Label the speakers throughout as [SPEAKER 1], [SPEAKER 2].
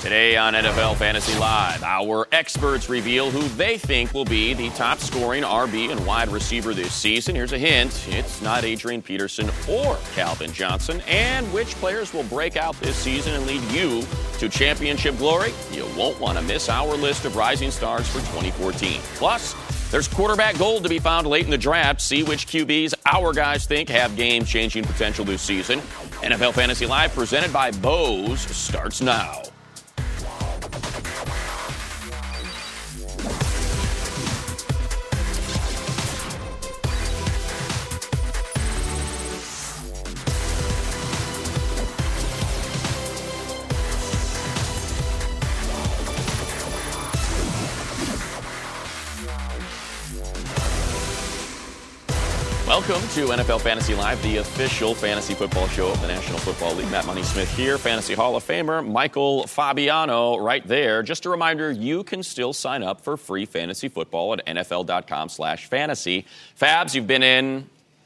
[SPEAKER 1] Today on NFL Fantasy Live, our experts reveal who they think will be the top scoring RB and wide receiver this season. Here's a hint. It's not Adrian Peterson or Calvin Johnson. And which players will break out this season and lead you to championship glory? You won't want to miss our list of rising stars for 2014. Plus, there's quarterback gold to be found late in the draft. See which QBs our guys think have game-changing potential this season. NFL Fantasy Live, presented by Bose, starts now. Welcome to NFL Fantasy Live, the official fantasy football show of the National Football League. Matt Money Smith here, Fantasy Hall of Famer Michael Fabiano right there. Just a reminder, you can still sign up for free fantasy football at NFL.com/fantasy. Fabs, you've been in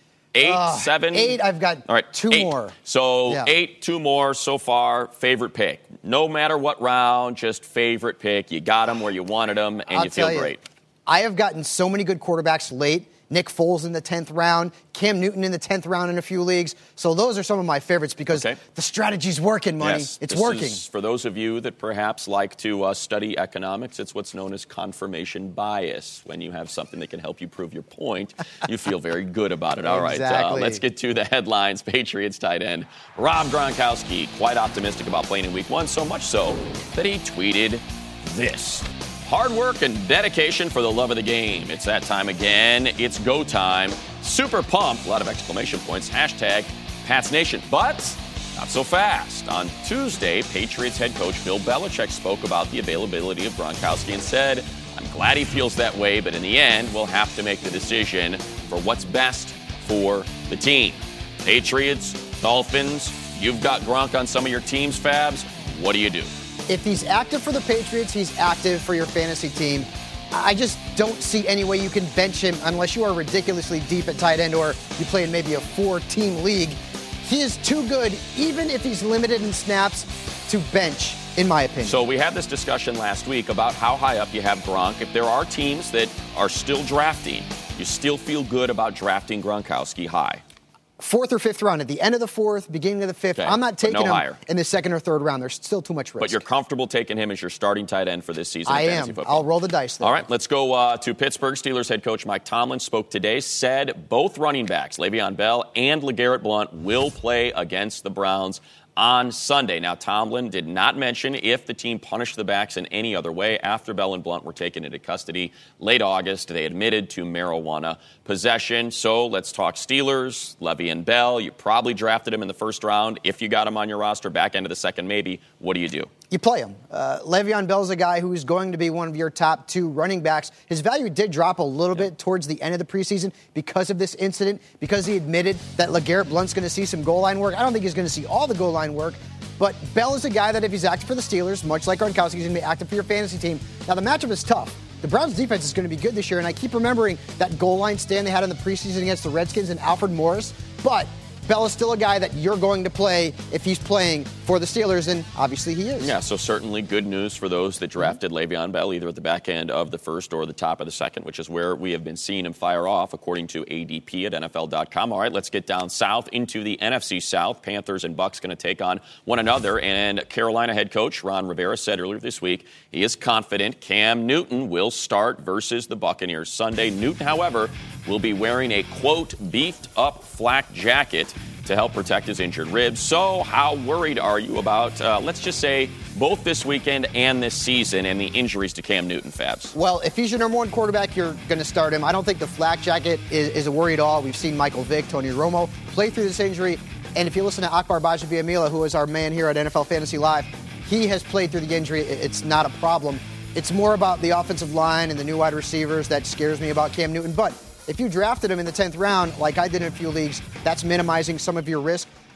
[SPEAKER 1] 7?
[SPEAKER 2] 8. I've got
[SPEAKER 1] all right,
[SPEAKER 2] two
[SPEAKER 1] 8
[SPEAKER 2] more.
[SPEAKER 1] So
[SPEAKER 2] yeah.
[SPEAKER 1] 8, 2 more so far. Favorite pick. No matter what round, just favorite pick. You got them where you wanted them, and you feel great.
[SPEAKER 2] I have gotten so many good quarterbacks late. Nick Foles in the 10th round, Cam Newton in the 10th round in a few leagues. So those are some of my favorites because the strategy's working, Money.
[SPEAKER 1] Yes,
[SPEAKER 2] it's working.
[SPEAKER 1] Is, for those of you that perhaps like to study economics, it's what's known as confirmation bias. When you have something that can help you prove your point, you feel very good about it. All right, let's get to the headlines. Patriots tight end Rob Gronkowski, quite optimistic about playing in Week 1, so much so that he tweeted this. Hard work and dedication for the love of the game. It's that time again. It's go time. Super pumped. A lot of exclamation points. Hashtag Pats Nation. But not so fast. On Tuesday, Patriots head coach Bill Belichick spoke about the availability of Gronkowski and said, I'm glad he feels that way, but in the end, we'll have to make the decision for what's best for the team. Patriots, Dolphins, you've got Gronk on some of your teams, Fabs. What do you do?
[SPEAKER 2] If he's active for the Patriots, he's active for your fantasy team. I just don't see any way you can bench him unless you are ridiculously deep at tight end or you play in maybe a 4-team league. He is too good, even if he's limited in snaps, to bench, in my opinion. So
[SPEAKER 1] we had this discussion last week about how high up you have Gronk. If there are teams that are still drafting, you still feel good about drafting Gronkowski high.
[SPEAKER 2] 4th or 5th round, at the end of the 4th, beginning of the 5th. Okay, I'm not taking him higher in the 2nd or 3rd round. There's still too much risk.
[SPEAKER 1] But you're comfortable taking him as your starting tight end for this season of fantasy football.
[SPEAKER 2] I'll roll the dice there.
[SPEAKER 1] All right, let's go to Pittsburgh. Steelers head coach Mike Tomlin spoke today, said both running backs, Le'Veon Bell and LeGarrette Blount, will play against the Browns on Sunday. Now, Tomlin did not mention if the team punished the backs in any other way. After Bell and Blount were taken into custody late August, they admitted to marijuana possession. So let's talk Steelers. Le'Veon Bell, you probably drafted him in the 1st round. If you got him on your roster, back end of the 2nd maybe, what do you do?
[SPEAKER 2] You play him. Le'Veon Bell's a guy who's going to be one of your top 2 running backs. His value did drop a little bit towards the end of the preseason because of this incident, because he admitted that LeGarrette Blount's going to see some goal line work. I don't think he's going to see all the goal line work, but Bell is a guy that if he's active for the Steelers, much like Gronkowski, he's going to be active for your fantasy team. Now, the matchup is tough. The Browns' defense is going to be good this year, and I keep remembering that goal line stand they had in the preseason against the Redskins and Alfred Morris, but Bell is still a guy that you're going to play if he's playing for the Steelers, and obviously he is.
[SPEAKER 1] Yeah, so certainly good news for those that drafted Le'Veon Bell either at the back end of the 1st or the top of the 2nd, which is where we have been seeing him fire off, according to ADP at NFL.com. All right, let's get down south into the NFC South. Panthers and Bucs going to take on one another, and Carolina head coach Ron Rivera said earlier this week he is confident Cam Newton will start versus the Buccaneers Sunday. Newton, however, will be wearing a, quote, beefed-up flak jacket to help protect his injured ribs. So how worried are you about, let's just say, both this weekend and this season and the injuries to Cam Newton, Fabs?
[SPEAKER 2] Well, if he's your number 1 quarterback, you're going to start him. I don't think the flak jacket is a worry at all. We've seen Michael Vick, Tony Romo play through this injury. And if you listen to Akbar Bajabiamila, who is our man here at NFL Fantasy Live, he has played through the injury. It's not a problem. It's more about the offensive line and the new wide receivers that scares me about Cam Newton. But if you drafted him in the 10th round, like I did in a few leagues, that's minimizing some of your risk.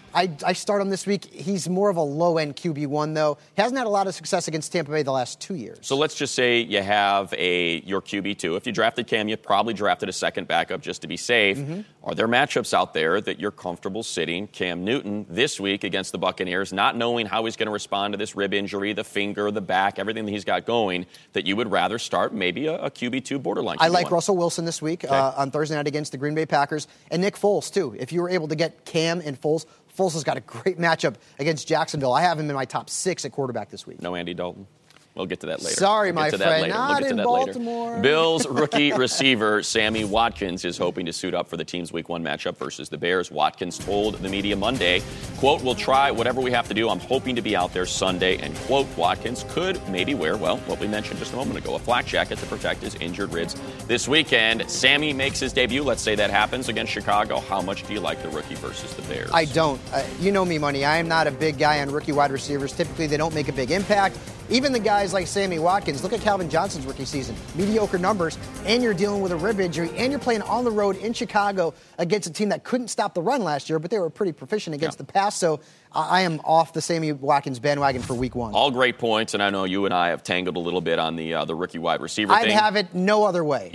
[SPEAKER 2] I start him this week. He's more of a low-end QB1, though. He hasn't had a lot of success against Tampa Bay the last 2 years.
[SPEAKER 1] So let's just say you have your QB2. If you drafted Cam, you probably drafted a second backup just to be safe. Mm-hmm. Are there matchups out there that you're comfortable sitting Cam Newton this week against the Buccaneers, not knowing how he's going to respond to this rib injury, the finger, the back, everything that he's got going, that you would rather start maybe a QB2 borderline QB1?
[SPEAKER 2] I like Russell Wilson this week on Thursday night against the Green Bay Packers, and Nick Foles, too. If you were able to get Cam and Foles has got a great matchup against Jacksonville. I have him in my top 6 at quarterback this week.
[SPEAKER 1] No Andy Dalton? We'll get to that later.
[SPEAKER 2] Sorry, my friend. Not in Baltimore.
[SPEAKER 1] Bills rookie receiver Sammy Watkins is hoping to suit up for the team's Week 1 matchup versus the Bears. Watkins told the media Monday, quote, "We'll try whatever we have to do. I'm hoping to be out there Sunday." And, quote, Watkins could maybe wear, well, what we mentioned just a moment ago, a flak jacket to protect his injured ribs this weekend. Sammy makes his debut. Let's say that happens against Chicago. How much do you like the rookie versus the Bears?
[SPEAKER 2] I don't. You know me, Money. I am not a big guy on rookie wide receivers. Typically, they don't make a big impact. Even the guys like Sammy Watkins, look at Calvin Johnson's rookie season. Mediocre numbers, and you're dealing with a rib injury, and you're playing on the road in Chicago against a team that couldn't stop the run last year, but they were pretty proficient against the pass. So I am off the Sammy Watkins bandwagon for Week 1.
[SPEAKER 1] All great points, and I know you and I have tangled a little bit on the rookie wide receiver thing.
[SPEAKER 2] I'd have it no other way.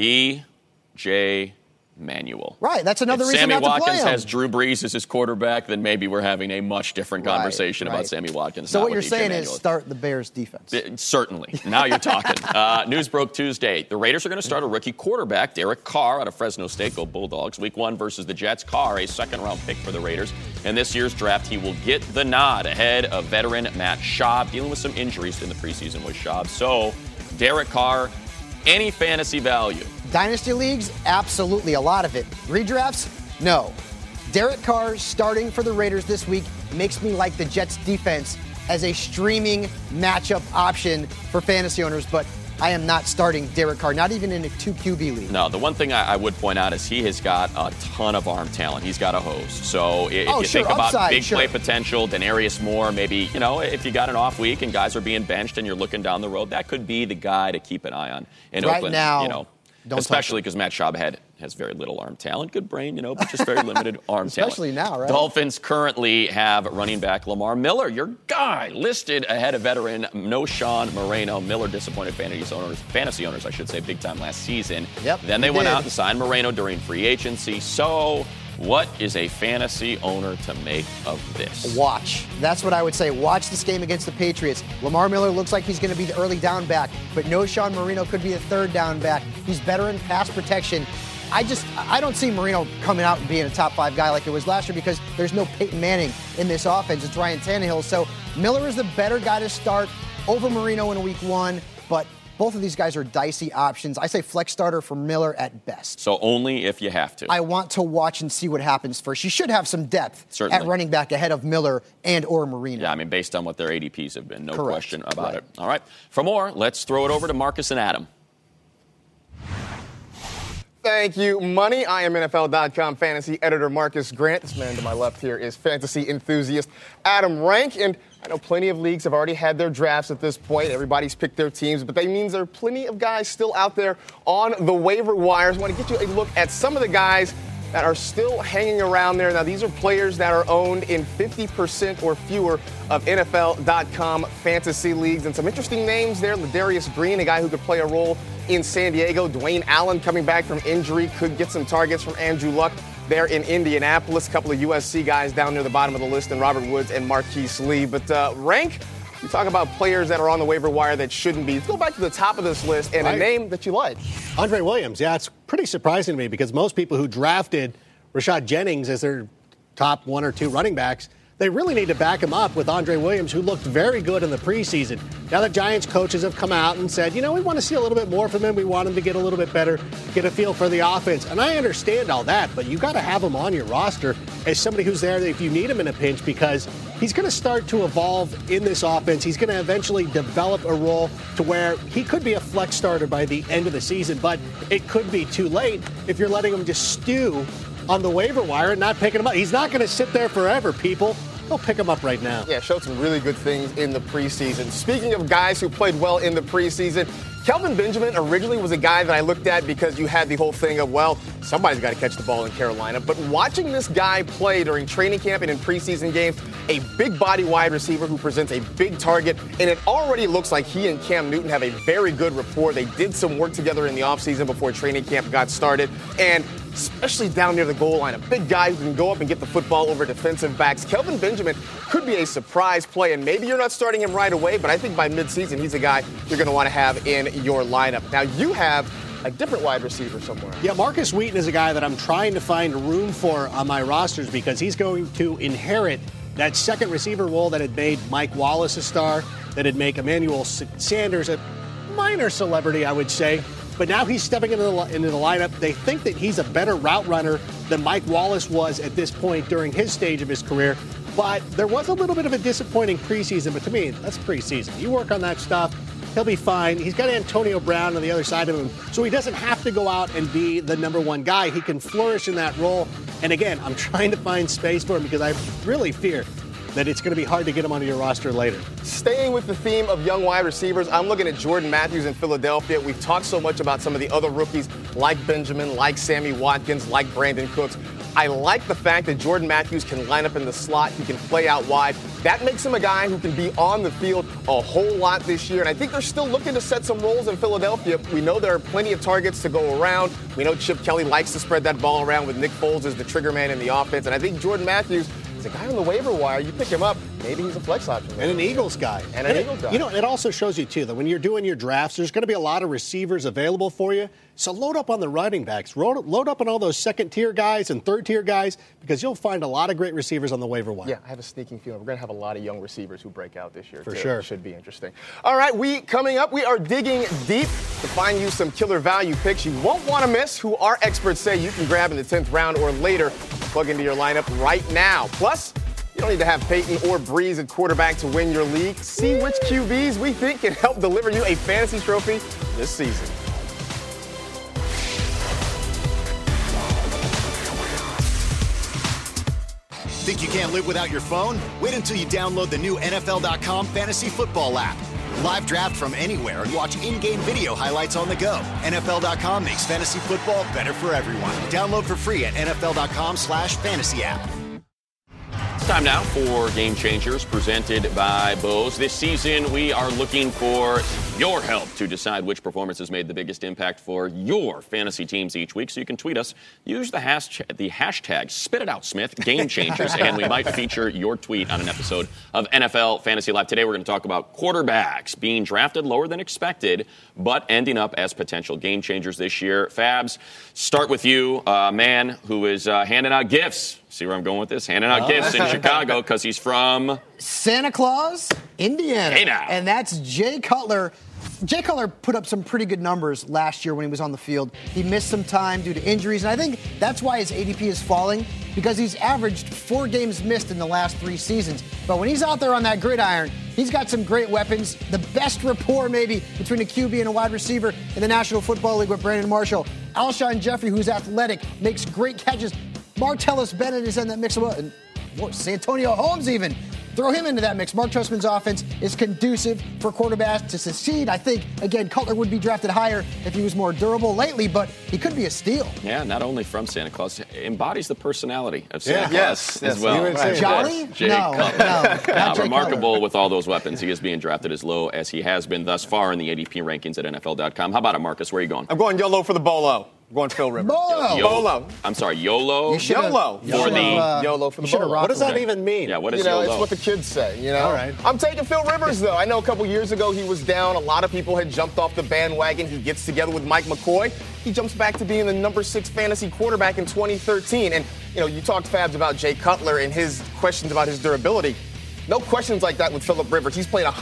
[SPEAKER 1] E.J. Manuel.
[SPEAKER 2] Right, that's another reason not to play him.
[SPEAKER 1] Sammy Watkins has Drew Brees as his quarterback, then maybe we're having a much different conversation about Sammy Watkins.
[SPEAKER 2] So what you're saying is start the Bears defense.
[SPEAKER 1] Certainly. Now you're talking. News broke Tuesday. The Raiders are going to start a rookie quarterback, Derek Carr, out of Fresno State. Go Bulldogs. Week 1 versus the Jets. Carr, a second-round pick for the Raiders. In this year's draft, he will get the nod ahead of veteran Matt Schaub, dealing with some injuries in the preseason with Schaub. So, Derek Carr, any fantasy value?
[SPEAKER 2] Dynasty leagues, absolutely, a lot of it. Redrafts, no. Derek Carr starting for the Raiders this week makes me like the Jets defense as a streaming matchup option for fantasy owners, but I am not starting Derek Carr, not even in a 2 QB league.
[SPEAKER 1] No, the one thing I would point out is he has got a ton of arm talent. He's got a host. So if you think about big play potential, Denarius Moore, maybe, if you got an off week and guys are being benched and you're looking down the road, that could be the guy to keep an eye on in
[SPEAKER 2] right
[SPEAKER 1] Oakland.
[SPEAKER 2] Now,
[SPEAKER 1] especially because Matt Schaub has very little arm talent. Good brain, but just very limited arm
[SPEAKER 2] especially
[SPEAKER 1] talent.
[SPEAKER 2] Now, right?
[SPEAKER 1] Dolphins currently have running back Lamar Miller, your guy, listed ahead of veteran Knowshon Moreno. Miller disappointed fantasy owners, I should say, big time last season.
[SPEAKER 2] Yep,
[SPEAKER 1] then they went out and signed Moreno during free agency. So what is a fantasy owner to make of this?
[SPEAKER 2] Watch. That's what I would say. Watch this game against the Patriots. Lamar Miller looks like he's going to be the early down back, but Knowshon Moreno could be the third down back. He's better in pass protection. I don't see Moreno coming out and being a top 5 guy like it was last year because there's no Peyton Manning in this offense. It's Ryan Tannehill. So Miller is the better guy to start over Moreno in Week 1, but both of these guys are dicey options. I say flex starter for Miller at best.
[SPEAKER 1] So only if you have to.
[SPEAKER 2] I want to watch and see what happens first. You should have some depth at running back ahead of Miller and or Moreno.
[SPEAKER 1] Yeah, based on what their ADPs have been. No question about it. All right. For more, let's throw it over to Marcus and Adam.
[SPEAKER 3] Thank you, Money. I am NFL.com fantasy editor Marcus Grant. This man to my left here is fantasy enthusiast Adam Rank. And I know plenty of leagues have already had their drafts at this point. Everybody's picked their teams, but that means there are plenty of guys still out there on the waiver wires. I want to get you a look at some of the guys that are still hanging around there. Now, these are players that are owned in 50% or fewer of NFL.com fantasy leagues. And some interesting names there. Ladarius Green, a guy who could play a role in San Diego. Dwayne Allen coming back from injury, could get some targets from Andrew Luck there in Indianapolis. A couple of USC guys down near the bottom of the list, and Robert Woods and Marquise Lee. But Rank, you talk about players that are on the waiver wire that shouldn't be. Let's go back to the top of this list and a name that you like.
[SPEAKER 4] Andre Williams. Yeah, it's pretty surprising to me because most people who drafted Rashad Jennings as their top 1 or 2 running backs, they really need to back him up with Andre Williams, who looked very good in the preseason. Now the Giants coaches have come out and said, we want to see a little bit more from him. We want him to get a little bit better, get a feel for the offense. And I understand all that, but you got to have him on your roster as somebody who's there if you need him in a pinch, because he's going to start to evolve in this offense. He's going to eventually develop a role to where he could be a flex starter by the end of the season, but it could be too late if you're letting him just stew on the waiver wire and not picking him up. He's not going to sit there forever, people. Go pick him up right now.
[SPEAKER 3] Yeah, showed some really good things in the preseason. Speaking of guys who played well in the preseason, Kelvin Benjamin originally was a guy that I looked at because you had the whole thing of, well, somebody's got to catch the ball in Carolina. But watching this guy play during training camp and in preseason games, a big body wide receiver who presents a big target, and it already looks like he and Cam Newton have a very good rapport. They did some work together in the offseason before training camp got started. And especially down near the goal line, a big guy who can go up and get the football over defensive backs. Kelvin Benjamin could be a surprise play, and maybe you're not starting him right away, but I think by midseason he's a guy you're going to want to have in your lineup. Now, you have a different wide receiver somewhere.
[SPEAKER 4] Yeah, Marcus Wheaton is a guy that I'm trying to find room for on my rosters because he's going to inherit that second receiver role that had made Mike Wallace a star, that had made Emmanuel Sanders a minor celebrity, I would say. But now he's stepping into the lineup. They think that he's a better route runner than Mike Wallace was at this point during his stage of his career. But there was a little bit of a disappointing preseason. But to me, that's preseason. You work on that stuff, he'll be fine. He's got Antonio Brown on the other side of him, so he doesn't have to go out and be the number one guy. He can flourish in that role. And again, I'm trying to find space for him because I really fear that it's going to be hard to get him onto your roster later.
[SPEAKER 3] Staying with the theme of young wide receivers, I'm looking at Jordan Matthews in Philadelphia. We've talked so much about some of the other rookies like Benjamin, like Sammy Watkins, like Brandon Cooks. I like the fact that Jordan Matthews can line up in the slot. He can play out wide. That makes him a guy who can be on the field a whole lot this year. And I think they're still looking to set some roles in Philadelphia. We know there are plenty of targets to go around. We know Chip Kelly likes to spread that ball around with Nick Foles as the trigger man in the offense. And I think Jordan Matthews, a guy on the waiver wire, you pick him up, maybe he's a flex option.
[SPEAKER 4] And an Eagles guy.
[SPEAKER 3] And an Eagles guy.
[SPEAKER 4] You know, it also shows you, too, that when you're doing your drafts, there's going to be a lot of receivers available for you. So load up on the running backs. Load up on all those second-tier guys and third-tier guys because you'll find a lot of great receivers on the waiver wire.
[SPEAKER 3] Yeah, I have a sneaking feeling we're going to have a lot of young receivers who break out this year,
[SPEAKER 4] For
[SPEAKER 3] too.
[SPEAKER 4] sure.
[SPEAKER 3] It should be interesting. All right, coming up, we are digging deep to find you some killer value picks you won't want to miss, who our experts say you can grab in the 10th round or later. Plug into your lineup right now. Plus, you don't need to have Peyton or Breeze at quarterback to win your league. See which QBs we think can help deliver you a fantasy trophy this season.
[SPEAKER 5] Think you can't live without your phone? Wait until you download the new NFL.com fantasy football app. Live draft from anywhere and watch in-game video highlights on the go. NFL.com makes fantasy football better for everyone. Download for free at NFL.com/fantasy app.
[SPEAKER 1] It's time now for Game Changers presented by Bose. This season, we are looking for your help to decide which performances made the biggest impact for your fantasy teams each week. So you can tweet us. Use the hashtag Spit It Out Smith, Game Changers, and we might feature your tweet on an episode of NFL Fantasy Live. Today, we're going to talk about quarterbacks being drafted lower than expected, but ending up as potential game changers this year. Fabs, start with you, a man who is handing out gifts. See where I'm going with this? Handing out gifts in Chicago because he's from
[SPEAKER 2] Santa Claus, Indiana.
[SPEAKER 1] Hey now.
[SPEAKER 2] And that's Jay Cutler. Jay Cutler put up some pretty good numbers last year when he was on the field. He missed some time due to injuries, and I think that's why his ADP is falling, because he's averaged 4 games missed in the last 3 seasons. But when he's out there on that gridiron, he's got some great weapons. The best rapport maybe between a QB and a wide receiver in the National Football League with Brandon Marshall. Alshon Jeffrey, who's athletic, makes great catches. Martellus Bennett is in that mix. And Santonio Holmes even. Throw him into that mix. Mark Trestman's offense is conducive for quarterbacks to succeed. I think, again, Cutler would be drafted higher if he was more durable lately, but he could be a steal.
[SPEAKER 1] Yeah, not only from Santa Claus, embodies the personality of Santa Claus as
[SPEAKER 3] well.
[SPEAKER 1] Right.
[SPEAKER 2] Jolly?
[SPEAKER 1] Jay
[SPEAKER 2] No,
[SPEAKER 1] Cutler.
[SPEAKER 2] Jay
[SPEAKER 1] Remarkable
[SPEAKER 2] Cutler.
[SPEAKER 1] with all those weapons. He is being drafted as low as he has been thus far in the ADP rankings at NFL.com. How about it, Marcus? Where are you going?
[SPEAKER 3] I'm going YOLO for the Bolo. I'm going Phil Rivers.
[SPEAKER 2] Bolo.
[SPEAKER 1] I'm sorry, YOLO?
[SPEAKER 3] YOLO.
[SPEAKER 1] YOLO
[SPEAKER 3] for the Bolo.
[SPEAKER 4] What does that even mean?
[SPEAKER 1] Yeah, what is
[SPEAKER 3] YOLO?
[SPEAKER 1] YOLO?
[SPEAKER 3] It's what the kids say, you know?
[SPEAKER 4] All right.
[SPEAKER 3] I'm taking Phil Rivers, though. I know a couple years ago he was down. A lot of people had jumped off the bandwagon. He gets together with Mike McCoy. He jumps back to being the number 6 fantasy quarterback in 2013. And, you talked, Fabs, about Jay Cutler and his questions about his durability. No questions like that with Phillip Rivers. He's played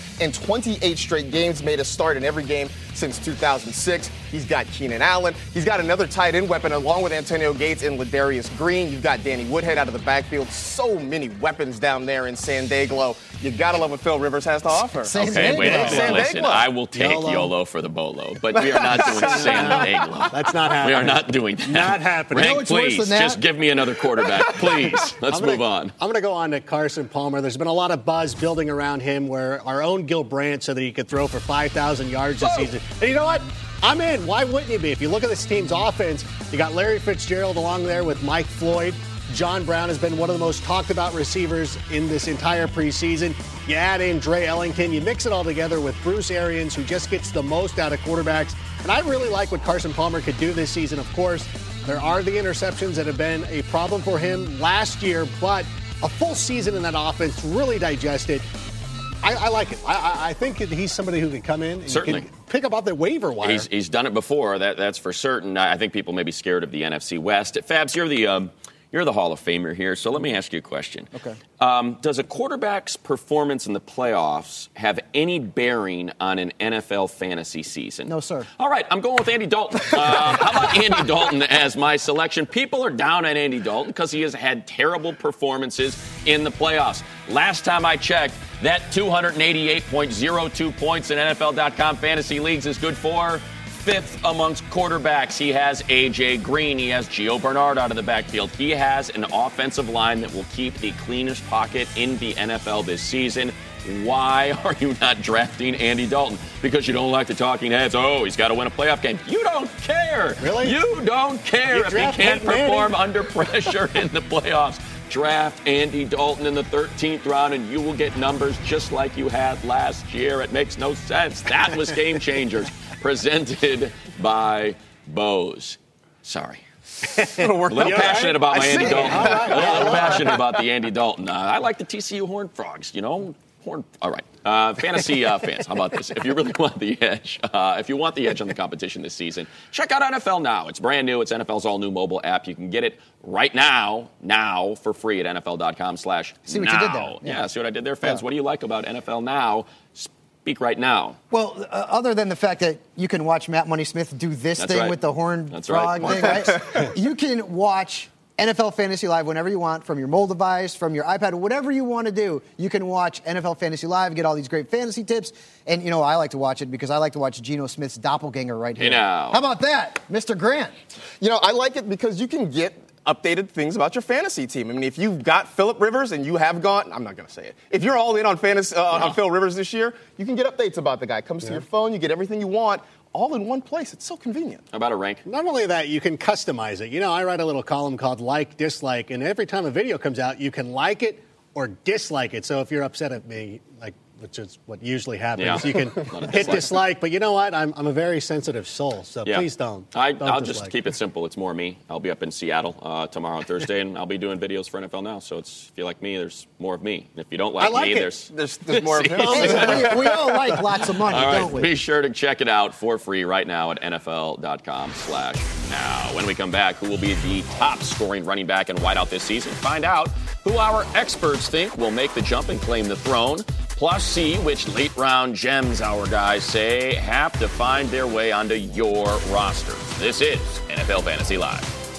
[SPEAKER 3] 128 straight games, made a start in every game since 2006. He's got Keenan Allen. He's got another tight end weapon along with Antonio Gates and Ladarius Green. You've got Danny Woodhead out of the backfield. So many weapons down there in San Diego. You got to love what Phil Rivers has to offer.
[SPEAKER 1] Okay, wait a minute. Listen, I will take YOLO for the Bolo, but we are not doing San Diego.
[SPEAKER 4] That's not happening.
[SPEAKER 1] We are not doing that.
[SPEAKER 4] Not happening.
[SPEAKER 1] Rank, please, just give me another quarterback, please. Let's move on.
[SPEAKER 4] I'm going to go on to Carson Palmer. There's been a lot of buzz building around him where our own Gil Brandt so that he could throw for 5,000 yards this season. And you know what? I'm in. Why wouldn't you be? If you look at this team's offense, you got Larry Fitzgerald along there with Mike Floyd. John Brown has been one of the most talked about receivers in this entire preseason. You add in Dre Ellington. You mix it all together with Bruce Arians, who just gets the most out of quarterbacks. And I really like what Carson Palmer could do this season. Of course, there are the interceptions that have been a problem for him last year, but a full season in that offense, really digest it. I like it. I think he's somebody who can come in and
[SPEAKER 1] certainly
[SPEAKER 4] can pick up off the waiver wire.
[SPEAKER 1] He's done it before. That's for certain. I think people may be scared of the NFC West. Fabs, you're the Hall of Famer here, so let me ask you a question.
[SPEAKER 2] Okay.
[SPEAKER 1] Does a quarterback's performance in the playoffs have any bearing on an NFL fantasy season?
[SPEAKER 2] No, sir.
[SPEAKER 1] All right, I'm going with Andy Dalton. How about Andy Dalton as my selection? People are down on Andy Dalton because he has had terrible performances in the playoffs. Last time I checked, that 288.02 points in NFL.com fantasy leagues is good for fifth amongst quarterbacks. He has A.J. Green. He has Gio Bernard out of the backfield. He has an offensive line that will keep the cleanest pocket in the NFL this season. Why are you not drafting Andy Dalton? Because you don't like the talking heads. Oh, he's got to win a playoff game. You don't care.
[SPEAKER 4] Really?
[SPEAKER 1] You don't care if he can't perform under pressure in the playoffs. Draft Andy Dalton in the 13th round, and you will get numbers just like you had last year. It makes no sense. That was Game Changers, presented by Bose. Sorry. A little passionate about my Andy Dalton. A little passionate about the Andy Dalton. I like the TCU Horned Frogs, All right. Fantasy fans, how about this? If you really want the edge, if you want the edge on the competition this season, check out NFL Now. It's brand new. It's NFL's all-new mobile app. You can get it right now for free at NFL.com/now.
[SPEAKER 2] See what you did there.
[SPEAKER 1] Yeah, see what I did there, fans? Yeah. What do you like about NFL Now? Speak right now.
[SPEAKER 2] Well, other than the fact that you can watch Matt Money Smith do this
[SPEAKER 1] That's
[SPEAKER 2] thing
[SPEAKER 1] right.
[SPEAKER 2] with the horned
[SPEAKER 1] That's
[SPEAKER 2] frog
[SPEAKER 1] right.
[SPEAKER 2] thing, right? You can watch NFL Fantasy Live whenever you want, from your mobile device, from your iPad, whatever you want to do. You can watch NFL Fantasy Live, get all these great fantasy tips. And, I like to watch it because I like to watch Geno Smith's doppelganger right here. How about that, Mr. Grant?
[SPEAKER 3] I like it because you can get updated things about your fantasy team. I mean, if you've got Phillip Rivers and you have gone, I'm not going to say it. If you're all in on fantasy on Phil Rivers this year, you can get updates about the guy. It comes to your phone, you get everything you want, all in one place. It's so convenient.
[SPEAKER 1] How about a rank?
[SPEAKER 4] Not only that, you can customize it. I write a little column called Like, Dislike, and every time a video comes out, you can like it or dislike it. So if you're upset at me, which is what usually happens, you can hit dislike. But you know what? I'm a very sensitive soul, so please don't.
[SPEAKER 1] I'll just keep it simple. It's more me. I'll be up in Seattle tomorrow on Thursday, and I'll be doing videos for NFL Now. So if you like me, there's more of me. If you don't like me, there's
[SPEAKER 3] more of him.
[SPEAKER 2] We all like lots of money, don't we?
[SPEAKER 1] Be sure to check it out for free right now at NFL.com/now. When we come back, who will be the top scoring running back and wideout this season? Find out who our experts think will make the jump and claim the throne. Plus, see which late-round gems our guys say have to find their way onto your roster. This is NFL Fantasy Live.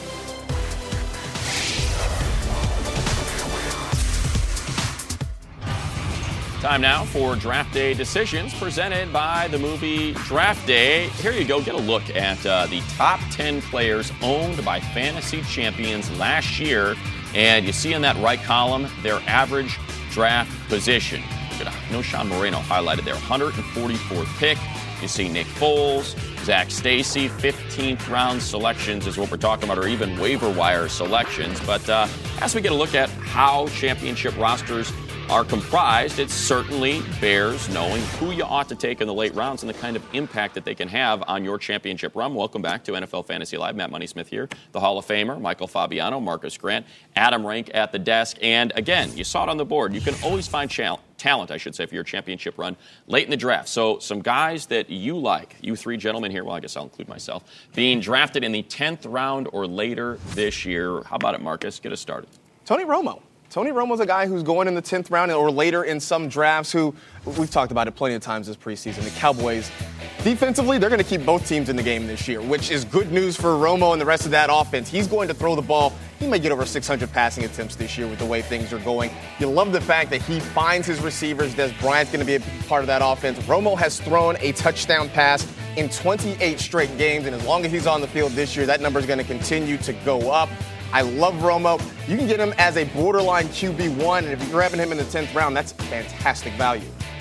[SPEAKER 1] Time now for Draft Day Decisions, presented by the movie Draft Day. Here you go. Get a look at the top 10 players owned by fantasy champions last year. And you see in that right column their average draft position. Sean Moreno highlighted their 144th pick. You see Nick Foles, Zach Stacy, 15th round selections is what we're talking about, or even waiver wire selections. But as we get a look at how championship rosters are comprised, it certainly bears knowing who you ought to take in the late rounds and the kind of impact that they can have on your championship run. Welcome back to NFL Fantasy Live. Matt Money Smith here, the Hall of Famer, Michael Fabiano, Marcus Grant, Adam Rank at the desk. And again, you saw it on the board. You can always find talent, I should say, for your championship run late in the draft. So some guys that you like, you three gentlemen here, well, I guess I'll include myself, being drafted in the 10th round or later this year. How about it, Marcus? Get us started.
[SPEAKER 3] Tony Romo. Tony Romo's a guy who's going in the 10th round or later in some drafts who, we've talked about it plenty of times this preseason, the Cowboys, defensively, they're going to keep both teams in the game this year, which is good news for Romo and the rest of that offense. He's going to throw the ball. He may get over 600 passing attempts this year with the way things are going. You love the fact that he finds his receivers. Des Bryant's going to be a part of that offense. Romo has thrown a touchdown pass in 28 straight games, and as long as he's on the field this year, that number is going to continue to go up. I love Romo. You can get him as a borderline QB1, and if you're grabbing him in the 10th round, that's fantastic value.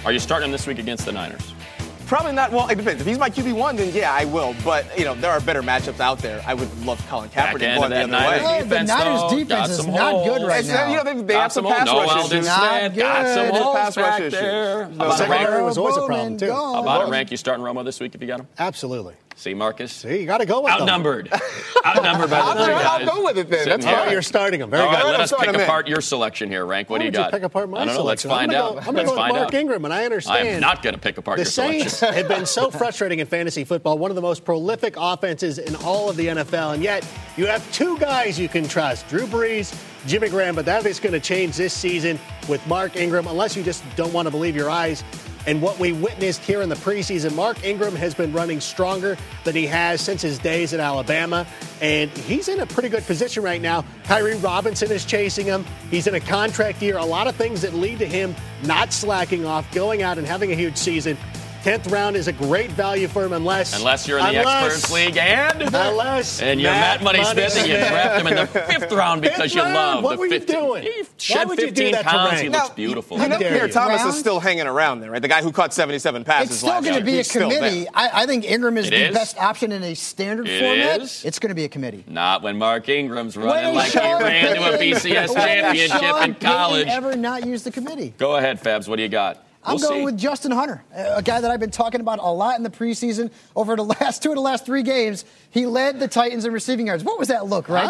[SPEAKER 1] Are you starting him this week against the Niners?
[SPEAKER 3] Probably not. Well, it depends. If he's my QB1, then yeah, I will. But, there are better matchups out there. I would love Colin Kaepernick going the other way.
[SPEAKER 2] The Niners defense is not good right now.
[SPEAKER 3] They have some pass rushes.
[SPEAKER 2] Not good.
[SPEAKER 1] Got some holes
[SPEAKER 3] pass
[SPEAKER 1] back
[SPEAKER 3] rush
[SPEAKER 1] there.
[SPEAKER 4] Secondary was always a problem, too.
[SPEAKER 1] How about it, Rank? You starting Romo this week if you got him?
[SPEAKER 4] Absolutely.
[SPEAKER 1] See, Marcus?
[SPEAKER 4] See, you got to go with
[SPEAKER 1] Outnumbered. Outnumbered by the three guys.
[SPEAKER 3] I'll go with it then. That's
[SPEAKER 4] fine. You're starting them. Very
[SPEAKER 1] All
[SPEAKER 4] good.
[SPEAKER 1] right, let us pick apart your selection here, Rank. What do you got?
[SPEAKER 4] Pick apart my
[SPEAKER 1] I don't know. Let's
[SPEAKER 4] selection.
[SPEAKER 1] find out.
[SPEAKER 4] I'm going to go with Mark Ingram, and I understand.
[SPEAKER 1] I am not going to pick apart
[SPEAKER 4] the
[SPEAKER 1] your selection.
[SPEAKER 4] Saints have been so frustrating in fantasy football, one of the most prolific offenses in all of the NFL, and yet you have two guys you can trust, Drew Brees, Jimmy Graham, but that is going to change this season with Mark Ingram, unless you just don't want to believe your eyes. And what we witnessed here in the preseason, Mark Ingram has been running stronger than he has since his days at Alabama. And he's in a pretty good position right now. Kyrie Robinson is chasing him. He's in a contract year. A lot of things that lead to him not slacking off, going out and having a huge season. 10th round is a great value for him unless
[SPEAKER 1] you're in the Experts League and you're Matt Money Smith and you draft him in the 5th round because you love
[SPEAKER 4] what
[SPEAKER 1] the 15.
[SPEAKER 4] Doing?
[SPEAKER 1] He shed 15 pounds. He looks beautiful.
[SPEAKER 3] Pierre Thomas is still hanging around there, right? The guy who caught 77 passes
[SPEAKER 2] It's still going to be a committee. I think Ingram is the best option in a standard format. It's going to be a committee.
[SPEAKER 1] Not when Mark Ingram's running like he ran to a BCS championship in college.
[SPEAKER 2] Ever not use the committee?
[SPEAKER 1] Go ahead, Fabs. What do you got?
[SPEAKER 2] I'm going with Justin Hunter, a guy that I've been talking about a lot in the preseason. Over the last 3 games, he led the Titans in receiving yards. What was that look, right?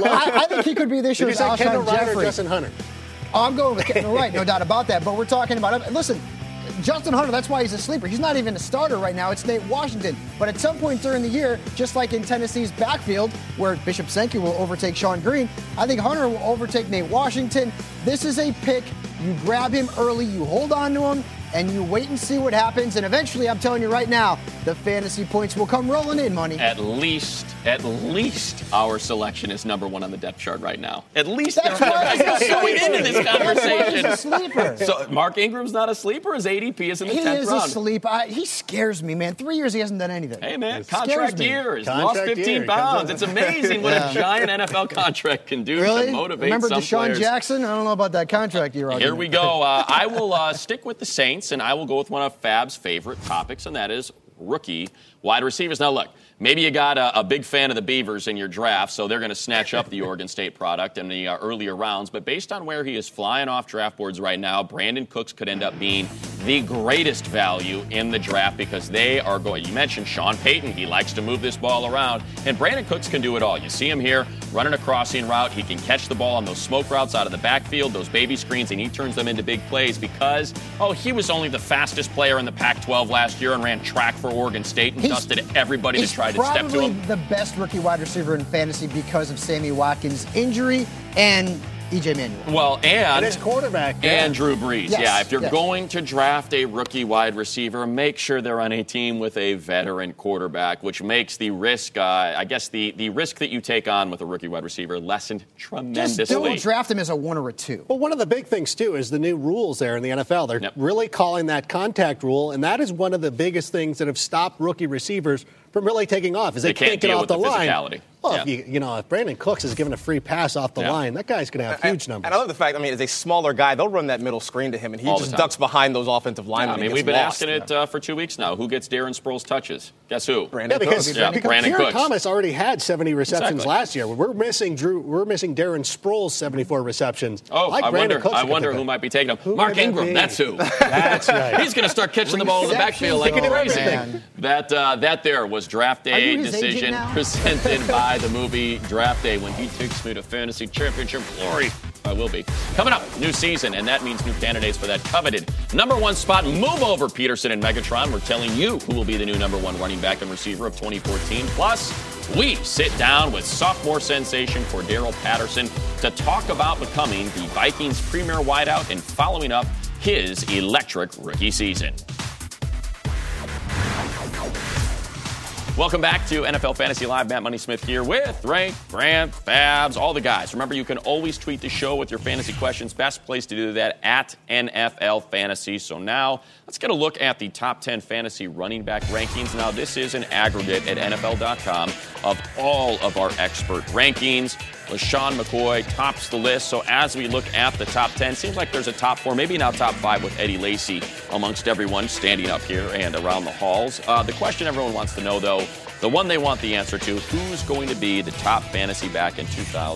[SPEAKER 2] I think he could be this year's Alshon Jeffrey.
[SPEAKER 4] Or Justin Hunter?
[SPEAKER 2] Oh, I'm going with Kendall Wright, no doubt about that. But we're talking about, listen, Justin Hunter, that's why he's a sleeper. He's not even a starter right now. It's Nate Washington. But at some point during the year, just like in Tennessee's backfield, where Bishop Sankey will overtake Sean Green, I think Hunter will overtake Nate Washington. This is a pick. You grab him early, you hold on to him, and you wait and see what happens. And eventually, I'm telling you right now, the fantasy points will come rolling in, Money.
[SPEAKER 1] At least our selection is number 1 on the depth chart right now. At least
[SPEAKER 2] that's why
[SPEAKER 1] I'm going into this conversation.
[SPEAKER 2] He's a sleeper.
[SPEAKER 1] So Mark Ingram's not a sleeper. His ADP is in the 10th round.
[SPEAKER 2] He is a sleeper. He scares me, man. 3 years he hasn't done anything.
[SPEAKER 1] Hey, man, contract year. He's lost 15 pounds. It's amazing what a giant NFL contract can do to motivate
[SPEAKER 2] Remember
[SPEAKER 1] some
[SPEAKER 2] Deshaun
[SPEAKER 1] players.
[SPEAKER 2] Jackson? I don't know about that contract year.
[SPEAKER 1] Here we go. I will stick with the Saints, and I will go with one of Fab's favorite topics, and that is rookie wide receivers. Now, look, maybe you got a big fan of the Beavers in your draft, so they're going to snatch up the Oregon State product in the earlier rounds. But based on where he is flying off draft boards right now, Brandon Cooks could end up being the greatest value in the draft because they are going. You mentioned Sean Payton. He likes to move this ball around, and Brandon Cooks can do it all. You see him here running a crossing route. He can catch the ball on those smoke routes out of the backfield, those baby screens, and he turns them into big plays because, he was only the fastest player in the Pac-12 last year and ran track for Oregon State and dusted everybody that tried to step to him.
[SPEAKER 2] He's probably the best rookie wide receiver in fantasy because of Sammy Watkins' injury and E.J. Manuel.
[SPEAKER 1] Well, and
[SPEAKER 4] his quarterback.
[SPEAKER 1] And Drew Brees.
[SPEAKER 2] Yes,
[SPEAKER 1] if you're going to draft a rookie wide receiver, make sure they're on a team with a veteran quarterback, which makes the risk, the risk that you take on with a rookie wide receiver lessened tremendously.
[SPEAKER 2] Just don't draft him as a 1 or a 2.
[SPEAKER 4] Well, one of the big things, too, is the new rules there in the NFL. They're really calling that contact rule, and that is one of the biggest things that have stopped rookie receivers from really taking off, is they can't get off the line.
[SPEAKER 1] Physicality.
[SPEAKER 4] Well, if Brandon Cooks is given a free pass off the line, that guy's going to have huge numbers.
[SPEAKER 3] And I love the fact, as a smaller guy, they'll run that middle screen to him, and he just ducks behind those offensive linemen.
[SPEAKER 1] We've been asking it for 2 weeks now. Who gets Darren Sproles touches? Guess who?
[SPEAKER 3] Brandon
[SPEAKER 4] Cooks.
[SPEAKER 1] Brandon
[SPEAKER 4] Pierre
[SPEAKER 1] Cooks.
[SPEAKER 4] Thomas already had 70 receptions last year. We're missing Darren Sproles' 74 receptions.
[SPEAKER 1] I wonder who might be taking him. Mark Ingram, that's who.
[SPEAKER 4] That's right.
[SPEAKER 1] He's going to start catching the ball in the backfield like crazy. That there was draft day decision presented by the movie Draft Day when he takes me to fantasy championship glory. I will be. Coming up, new season, and that means new candidates for that coveted number 1 spot. Move over, Peterson and Megatron. We're telling you who will be the new number 1 running back and receiver of 2014. Plus, we sit down with sophomore sensation Cordero Patterson to talk about becoming the Vikings' premier wideout and following up his electric rookie season. Welcome back to NFL Fantasy Live. Matt Money Smith here with Rank, Grant, Fabs, all the guys. Remember, you can always tweet the show with your fantasy questions. Best place to do that at NFL Fantasy. So now let's get a look at the top 10 fantasy running back rankings. Now, this is an aggregate at NFL.com of all of our expert rankings. LaShawn McCoy tops the list. So as we look at the top 10, seems like there's a top 4, maybe now top 5 with Eddie Lacy amongst everyone standing up here and around the halls. The question everyone wants to know, though, the one they want the answer to, who's going to be the top fantasy back in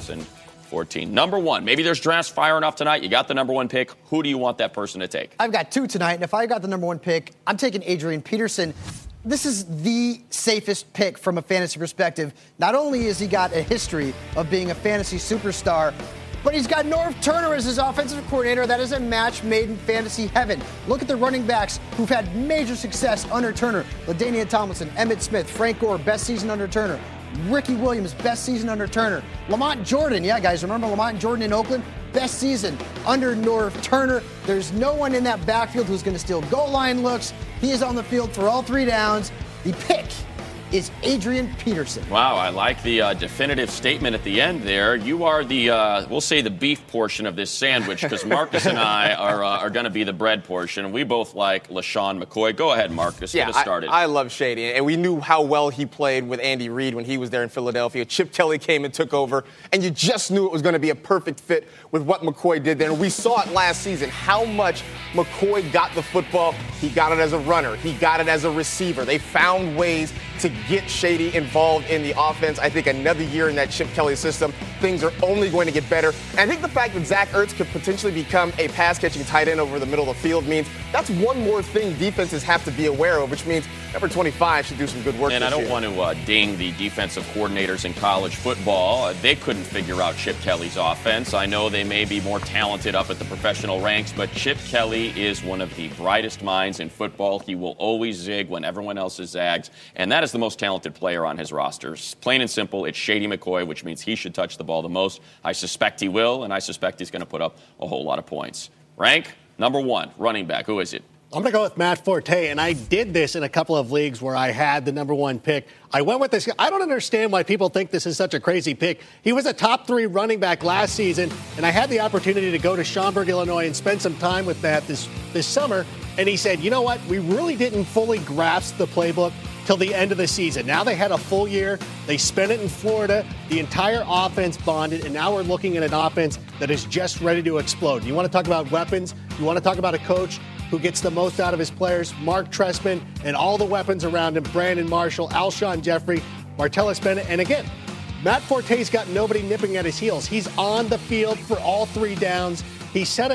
[SPEAKER 1] 2014? Number one, maybe there's drafts firing off tonight. You got the number one pick. Who do you want that person to take?
[SPEAKER 2] I've got 2 tonight, and if I got the number 1 pick, I'm taking Adrian Peterson. This is the safest pick from a fantasy perspective. Not only has he got a history of being a fantasy superstar, but he's got Norv Turner as his offensive coordinator. That is a match made in fantasy heaven. Look at the running backs who've had major success under Turner. LaDainian Tomlinson, Emmitt Smith, Frank Gore, best season under Turner. Ricky Williams, best season under Turner. Lamont Jordan, yeah, guys, remember Lamont Jordan in Oakland? Best season under Norv Turner. There's no one in that backfield who's going to steal goal line looks. He is on the field for all 3 downs. The pick is Adrian Peterson.
[SPEAKER 1] Wow, I like the definitive statement at the end there. You are the, we'll say the beef portion of this sandwich, because Marcus and I are going to be the bread portion. We both like LaShawn McCoy. Go ahead, Marcus. Get us started.
[SPEAKER 3] I love Shady, and we knew how well he played with Andy Reid when he was there in Philadelphia. Chip Kelly came and took over, and you just knew it was going to be a perfect fit with what McCoy did there. And we saw it last season, how much McCoy got the football. He got it as a runner. He got it as a receiver. They found ways to get Shady involved in the offense. I think another year in that Chip Kelly system, things are only going to get better. And I think the fact that Zach Ertz could potentially become a pass-catching tight end over the middle of the field means that's one more thing defenses have to be aware of, which means number 25 should do some good work
[SPEAKER 1] and
[SPEAKER 3] this
[SPEAKER 1] I don't
[SPEAKER 3] year.
[SPEAKER 1] want to ding the defensive coordinators in college football. They couldn't figure out Chip Kelly's offense. I know they may be more talented up at the professional ranks, but Chip Kelly is one of the brightest minds in football. He will always zig when everyone else zags, and that is the most talented player on his rosters. Plain and simple, it's Shady McCoy, which means he should touch the ball the most. I suspect he will, and I suspect he's going to put up a whole lot of points. Rank number 1, running back. Who is it?
[SPEAKER 4] I'm going to go with Matt Forte, and I did this in a couple of leagues where I had the number 1 pick. I went with this. I don't understand why people think this is such a crazy pick. He was a top 3 running back last season, and I had the opportunity to go to Schaumburg, Illinois, and spend some time with Matt this summer. And he said, you know what? We really didn't fully grasp the playbook till the end of the season. Now they had a full year. They spent it in Florida. The entire offense bonded, and now we're looking at an offense that is just ready to explode. You want to talk about weapons? You want to talk about a coach who gets the most out of his players? Mark Trestman and all the weapons around him, Brandon Marshall, Alshon Jeffrey, Martellus Bennett. And again, Matt Forte's got nobody nipping at his heels. He's on the field for all 3 downs. He set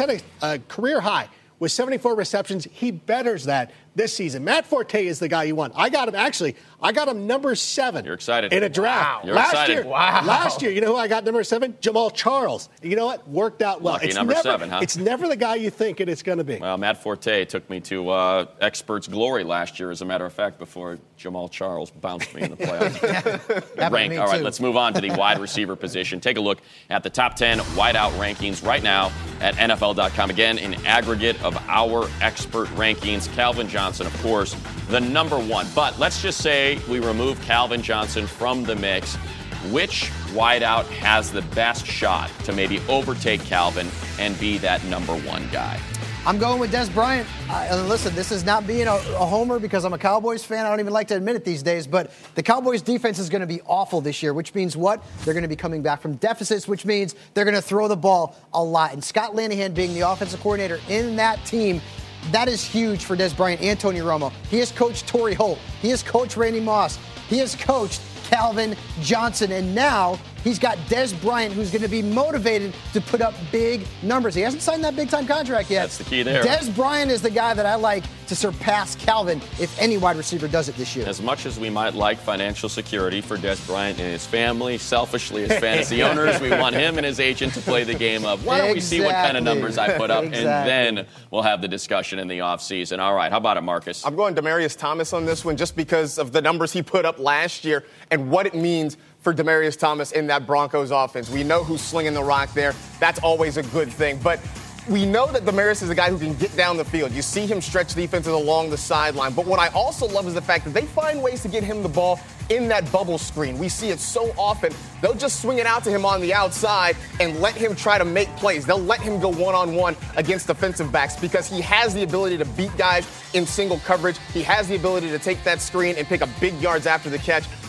[SPEAKER 4] a career high with 74 receptions. He betters that this season. Matt Forte is the guy you want. I got him number 7.
[SPEAKER 1] You're excited.
[SPEAKER 4] In a draft.
[SPEAKER 1] Wow. You're excited.
[SPEAKER 4] Last year, you know who I got number 7? Jamal Charles. You know what? Worked out well.
[SPEAKER 1] Lucky number 7, huh?
[SPEAKER 4] It's never the guy you think it's going to be.
[SPEAKER 1] Well, Matt Forte took me to experts' glory last year, as a matter of fact, before Jamal Charles bounced me in the playoffs. Rank. All right, let's move on to the wide receiver position. Take a look at the top 10 wideout rankings right now at NFL.com. Again, in aggregate of our expert rankings. Calvin Johnson, of course, the number 1. But let's just say we remove Calvin Johnson from the mix. Which wideout has the best shot to maybe overtake Calvin and be that number 1 guy?
[SPEAKER 2] I'm going with Dez Bryant. Listen, this is not being a homer because I'm a Cowboys fan. I don't even like to admit it these days, but the Cowboys defense is going to be awful this year, which means what? They're going to be coming back from deficits, which means they're going to throw the ball a lot. And Scott Linehan being the offensive coordinator in that team, that is huge for Dez Bryant and Tony Romo. He has coached Torrey Holt. He has coached Randy Moss. He has coached Calvin Johnson. And now he's got Dez Bryant, who's going to be motivated to put up big numbers. He hasn't signed that big-time contract yet.
[SPEAKER 1] That's the key there.
[SPEAKER 2] Dez Bryant is the guy that I like to surpass Calvin if any wide receiver does it this year.
[SPEAKER 1] As much as we might like financial security for Dez Bryant and his family, selfishly as fantasy owners, we want him and his agent to play the game of, why don't we see what kind of numbers I put up, and then we'll have the discussion in the offseason. All right, how about it, Marcus?
[SPEAKER 3] I'm going Demaryius Thomas on this one just because of the numbers he put up last year and what it means for Demaryius Thomas in that Broncos offense. We know who's slinging the rock there. That's always a good thing. But we know that Demaryius is a guy who can get down the field. You see him stretch defenses along the sideline. But what I also love is the fact that they find ways to get him the ball in that bubble screen. We see it so often. They'll just swing it out to him on the outside and let him try to make plays. They'll let him go one-on-one against defensive backs because he has the ability to beat guys in single coverage. He has the ability to take that screen and pick up big yards after the catch.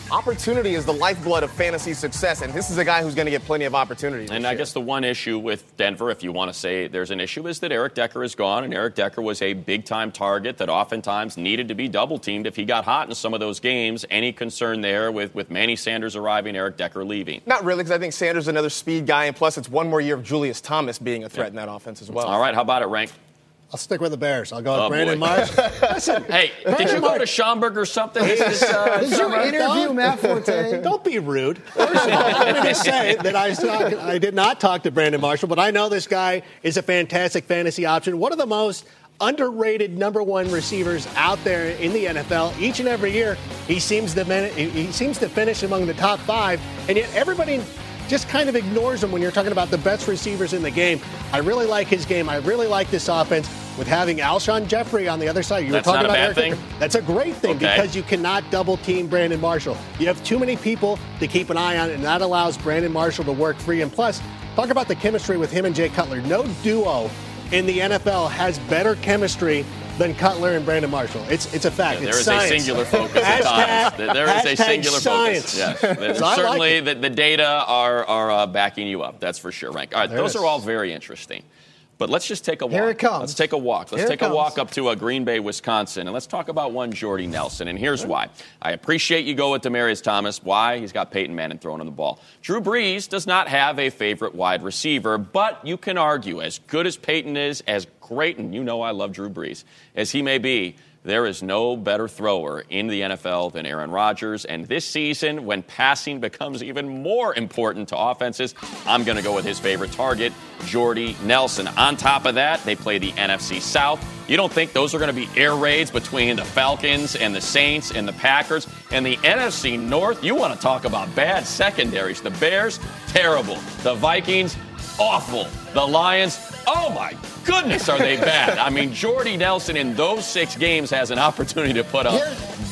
[SPEAKER 3] opportunity is the lifeblood of fantasy success, and this is a guy who's going to get plenty of opportunities.
[SPEAKER 1] And I guess the one issue with Denver, if you want to say there's an issue, is that Eric Decker is gone, and Eric Decker was a big-time target that oftentimes needed to be double-teamed if he got hot in some of those games. Any concern there with Manny Sanders arriving, Eric Decker leaving?
[SPEAKER 3] Not really, because I think Sanders is another speed guy, and plus it's one more year of Julius Thomas being a threat in that offense as well.
[SPEAKER 1] All right, how about it, Rank?
[SPEAKER 4] I'll stick with the Bears. I'll go with Brandon Marsh.
[SPEAKER 1] Listen, hey, did you go to Schaumburg or something?
[SPEAKER 2] Did you interview Matt Forte?
[SPEAKER 4] Don't be rude. First of all, let me just say that I did not talk to Brandon Marshall, but I know this guy is a fantastic fantasy option. One of the most underrated number one receivers out there in the NFL. Each and every year, he seems to finish among the top 5, and yet everybody just kind of ignores him when you're talking about the best receivers in the game. I really like his game. I really like this offense with having Alshon Jeffrey on the other side.
[SPEAKER 1] That's not a bad thing?
[SPEAKER 4] That's a great thing because you cannot double team Brandon Marshall. You have too many people to keep an eye on, and that allows Brandon Marshall to work free. And plus, talk about the chemistry with him and Jay Cutler. No duo in the NFL has better chemistry than Cutler and Brandon Marshall. It's a fact.
[SPEAKER 1] Yeah,
[SPEAKER 4] it's
[SPEAKER 1] is
[SPEAKER 4] science.
[SPEAKER 1] A singular focus at times. There is a singular
[SPEAKER 4] science.
[SPEAKER 1] focus. Yes.
[SPEAKER 4] So
[SPEAKER 1] certainly,
[SPEAKER 4] like
[SPEAKER 1] the data are backing you up. That's for sure, Rank. All right, those are all very interesting. But let's just take a walk.
[SPEAKER 2] Here it comes.
[SPEAKER 1] Let's take a walk. Let's take a walk up to Green Bay, Wisconsin, and let's talk about one Jordy Nelson. And here's why. I appreciate you go with Demaryius Thomas. Why? He's got Peyton Manning throwing on the ball. Drew Brees does not have a favorite wide receiver, but you can argue as good as Peyton is, as great, and you know I love Drew Brees, as he may be, there is no better thrower in the NFL than Aaron Rodgers. And this season, when passing becomes even more important to offenses, I'm going to go with his favorite target, Jordy Nelson. On top of that, they play the NFC South. You don't think those are going to be air raids between the Falcons and the Saints and the Packers? And the NFC North, you want to talk about bad secondaries. The Bears, terrible. The Vikings, awful. The Lions, oh my goodness, are they bad. I mean, Jordy Nelson in those 6 games has an opportunity to put up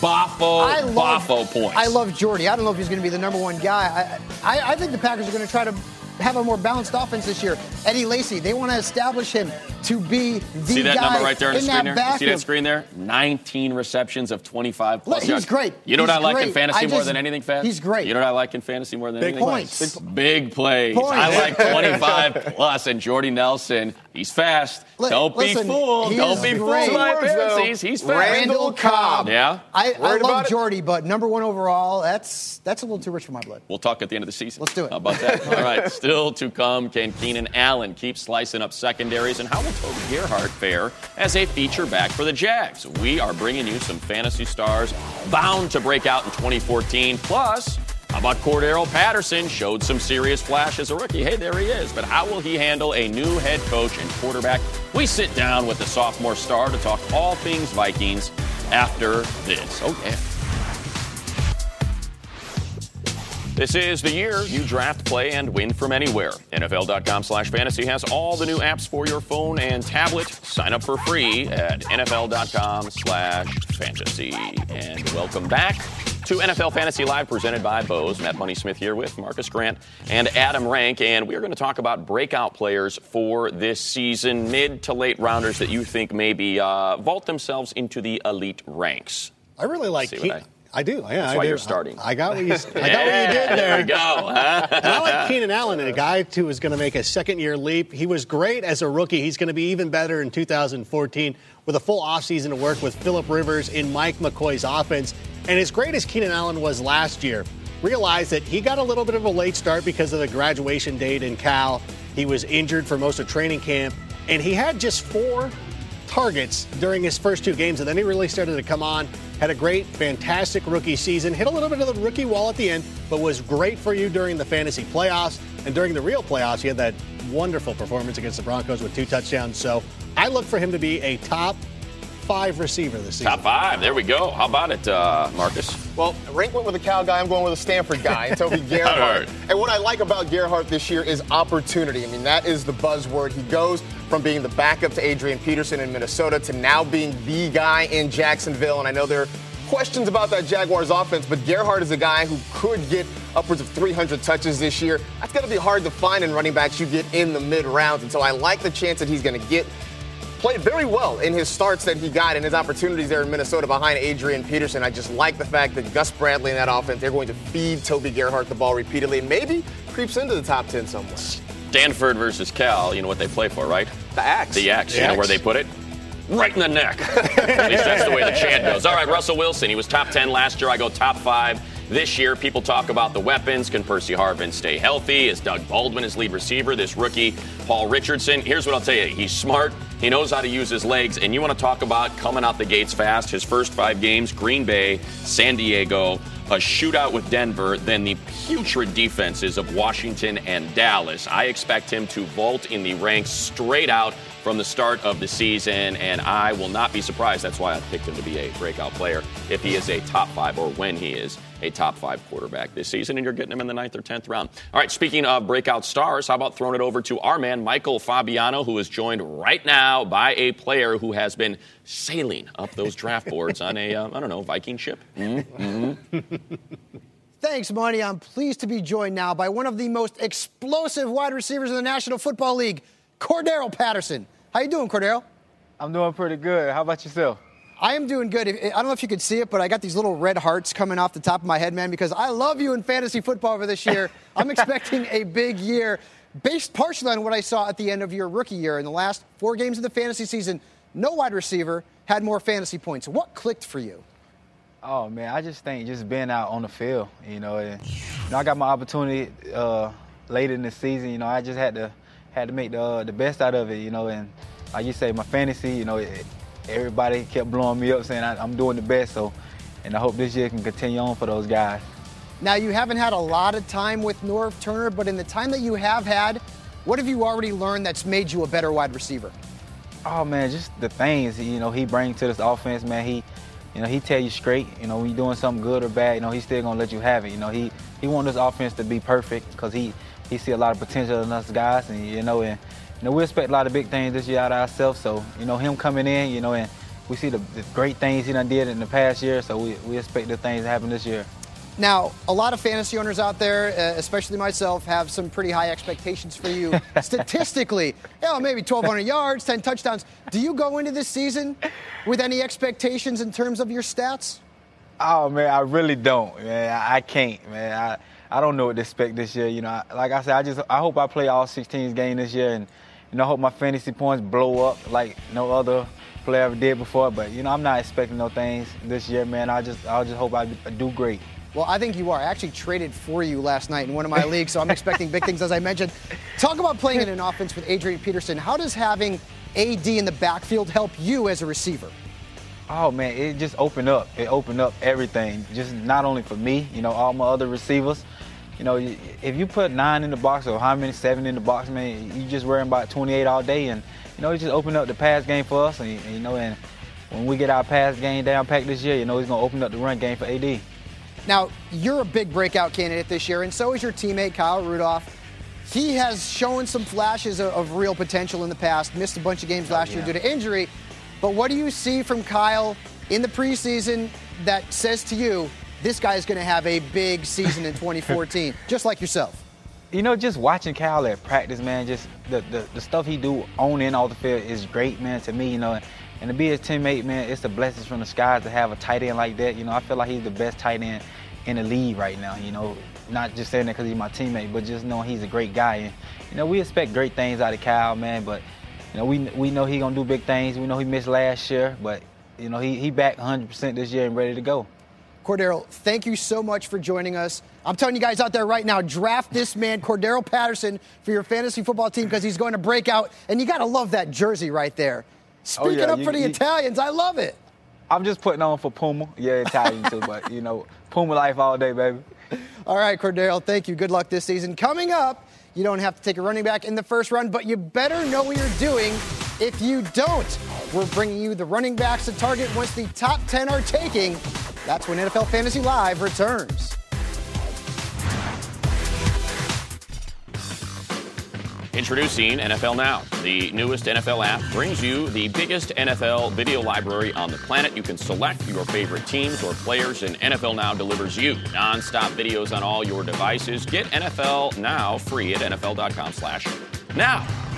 [SPEAKER 1] boffo points.
[SPEAKER 2] I love Jordy. I don't know if he's going to be the number one guy. I think the Packers are going to try to have a more balanced offense this year. Eddie Lacy, they want to establish him to be the guy.
[SPEAKER 1] See that number right there on the screen there?
[SPEAKER 2] Backfield.
[SPEAKER 1] See that screen there? 19 receptions of 25 plus yards.
[SPEAKER 2] He's great.
[SPEAKER 1] You know
[SPEAKER 2] what
[SPEAKER 1] I like in fantasy more than anything, Faz?
[SPEAKER 2] He's great.
[SPEAKER 1] You know what I like in fantasy more than
[SPEAKER 2] Big
[SPEAKER 1] anything?
[SPEAKER 2] Points.
[SPEAKER 1] Big plays. I like 25 plus. And Jordy Nelson, he's fast. Don't be fooled. Don't be fooled by fantasies. He's fast.
[SPEAKER 3] Randall Cobb.
[SPEAKER 1] Yeah?
[SPEAKER 2] I love Jordy, but number one overall, that's a little too rich for my blood.
[SPEAKER 1] We'll talk at the end of the season.
[SPEAKER 2] Let's do it.
[SPEAKER 1] How about that? All right. Still to come, can Keenan Allen keep slicing up secondaries? And how will Toby Gerhart fare as a feature back for the Jags? We are bringing you some fantasy stars bound to break out in 2014. Plus, how about Cordero Patterson? Showed some serious flash as a rookie. Hey, there he is. But how will he handle a new head coach and quarterback? We sit down with the sophomore star to talk all things Vikings after this. Okay. This is the year you draft, play, and win from anywhere. NFL.com/fantasy has all the new apps for your phone and tablet. Sign up for free at NFL.com/fantasy. And welcome back to NFL Fantasy Live, presented by Bose. Matt Money Smith here with Marcus Grant and Adam Rank. And we are going to talk about breakout players for this season, mid to late rounders that you think maybe vault themselves into the elite ranks.
[SPEAKER 4] I really like I do. Yeah,
[SPEAKER 1] that's why you're starting.
[SPEAKER 4] I got what you did there.
[SPEAKER 1] There we go.
[SPEAKER 4] And I like Keenan Allen, a guy who is going to make a second-year leap. He was great as a rookie. He's going to be even better in 2014 with a full offseason to work with Phillip Rivers in Mike McCoy's offense. And as great as Keenan Allen was last year, realize that he got a little bit of a late start because of the graduation date in Cal. He was injured for most of training camp, and he had just 4 targets during his first 2 games, and then he really started to come on. Had a great, fantastic rookie season. Hit a little bit of the rookie wall at the end, but was great for you during the fantasy playoffs. And during the real playoffs, he had that wonderful performance against the Broncos with 2 touchdowns. So I look for him to be a top 5 receiver this season.
[SPEAKER 1] Top 5. There we go. How about it, Marcus?
[SPEAKER 3] Well, Rank went with a Cal guy. I'm going with a Stanford guy, Toby Gerhart. And what I like about Gerhart this year is opportunity. I mean, that is the buzzword. He goes from being the backup to Adrian Peterson in Minnesota to now being the guy in Jacksonville. And I know there are questions about that Jaguars offense, but Gerhart is a guy who could get upwards of 300 touches this year. That's going to be hard to find in running backs you get in the mid-rounds. And so I like the chance that he's going to get. played very well in his starts that he got and his opportunities there in Minnesota behind Adrian Peterson. I just like the fact that Gus Bradley in that offense, they're going to feed Toby Gerhart the ball repeatedly and maybe creeps into the top 10 somewhere.
[SPEAKER 1] Stanford versus Cal, you know what they play for, right?
[SPEAKER 3] The Axe.
[SPEAKER 1] The Axe. You know where they put it? Right in the neck. At least that's the way the chant goes. All right, Russell Wilson, he was top 10 last year. I go top 5 this year. People talk about the weapons. Can Percy Harvin stay healthy? Is Doug Baldwin his lead receiver? This rookie, Paul Richardson. Here's what I'll tell you. He's smart. He knows how to use his legs. And you want to talk about coming out the gates fast. His first 5 games, Green Bay, San Diego, a shootout with Denver, then the putrid defenses of Washington and Dallas. I expect him to vault in the ranks straight out from the start of the season, and I will not be surprised. That's why I picked him to be a breakout player if he is a top 5 or when he is a top 5 quarterback this season, and you're getting him in the 9th or 10th round. All right, speaking of breakout stars, how about throwing it over to our man, Michael Fabiano, who is joined right now by a player who has been sailing up those draft boards on a, Viking ship.
[SPEAKER 2] Thanks, Monty. I'm pleased to be joined now by one of the most explosive wide receivers in the National Football League, Cordarrelle Patterson. How you doing, Cordarrelle?
[SPEAKER 6] I'm doing pretty good. How about yourself?
[SPEAKER 2] I am doing good. I don't know if you could see it, but I got these little red hearts coming off the top of my head, man, because I love you in fantasy football over this year. I'm expecting a big year based partially on what I saw at the end of your rookie year. In the last 4 games of the fantasy season, no wide receiver had more fantasy points. What clicked for you?
[SPEAKER 6] Oh, man, I just think just being out on the field, and, I got my opportunity later in the season. I just had to make the best out of it, and like you say, my fantasy, everybody kept blowing me up saying I'm doing the best, and I hope this year can continue on for those guys.
[SPEAKER 2] Now, you haven't had a lot of time with Norv Turner, but in the time that you have had, what have you already learned that's made you a better wide receiver?
[SPEAKER 6] Oh, man, just the things, he brings to this offense, man. He tell you straight, when you're doing something good or bad, he's still going to let you have it. He wants this offense to be perfect because he see a lot of potential in us guys, and, we expect a lot of big things this year out of ourselves. So, him coming in, and we see the great things he done did in the past year, so we expect the things to happen this year.
[SPEAKER 2] Now, a lot of fantasy owners out there, especially myself, have some pretty high expectations for you. Statistically, maybe 1,200 yards, 10 touchdowns. Do you go into this season with any expectations in terms of your stats?
[SPEAKER 6] Oh, man, I really don't, man. I can't, man. I don't know what to expect this year. Like I said, I hope I play all 16 games this year, and I hope my fantasy points blow up like no other player ever did before. But I'm not expecting no things this year, man. I'll just hope I do great.
[SPEAKER 2] Well, I think you are. I actually traded for you last night in one of my leagues, so I'm expecting big things, as I mentioned. Talk about playing in an offense with Adrian Peterson. How does having AD in the backfield help you as a receiver?
[SPEAKER 6] Oh, man, it just opened up. It opened up everything, just not only for me, all my other receivers. If you put 9 in the box or 7 in the box, man, you just worrying about 28 all day. And, it just opened up the pass game for us. And, and when we get our pass game down packed this year, it's going to open up the run game for AD.
[SPEAKER 2] Now, you're a big breakout candidate this year, and so is your teammate, Kyle Rudolph. He has shown some flashes of real potential in the past, missed a bunch of games last year due to injury. But what do you see from Kyle in the preseason that says to you, this guy's going to have a big season in 2014, just like yourself?
[SPEAKER 6] Just watching Kyle at practice, man, just the stuff he do on and off the field is great, man, to me, And to be his teammate, man, it's a blessing from the skies to have a tight end like that. I feel like he's the best tight end in the league right now, Not just saying that because he's my teammate, but just knowing he's a great guy. And, we expect great things out of Kyle, man, but, we know he's going to do big things. We know he missed last year, but, he back 100% this year and ready to go.
[SPEAKER 2] Cordarrelle, thank you so much for joining us. I'm telling you guys out there right now, draft this man, Cordarrelle Patterson, for your fantasy football team because he's going to break out. And you got to love that jersey right there. Speaking up for the Italians, I love it.
[SPEAKER 6] I'm just putting on for Puma. Yeah, Italian too, but, Puma life all day, baby.
[SPEAKER 2] All right, Cordarrelle, thank you. Good luck this season. Coming up, you don't have to take a running back in the first round, but you better know what you're doing if you don't. We're bringing you the running backs to target once the top 10 are taking. That's when NFL Fantasy Live returns.
[SPEAKER 1] Introducing NFL Now. The newest NFL app brings you the biggest NFL video library on the planet. You can select your favorite teams or players, and NFL Now delivers you non-stop videos on all your devices. Get NFL Now free at NFL.com/now.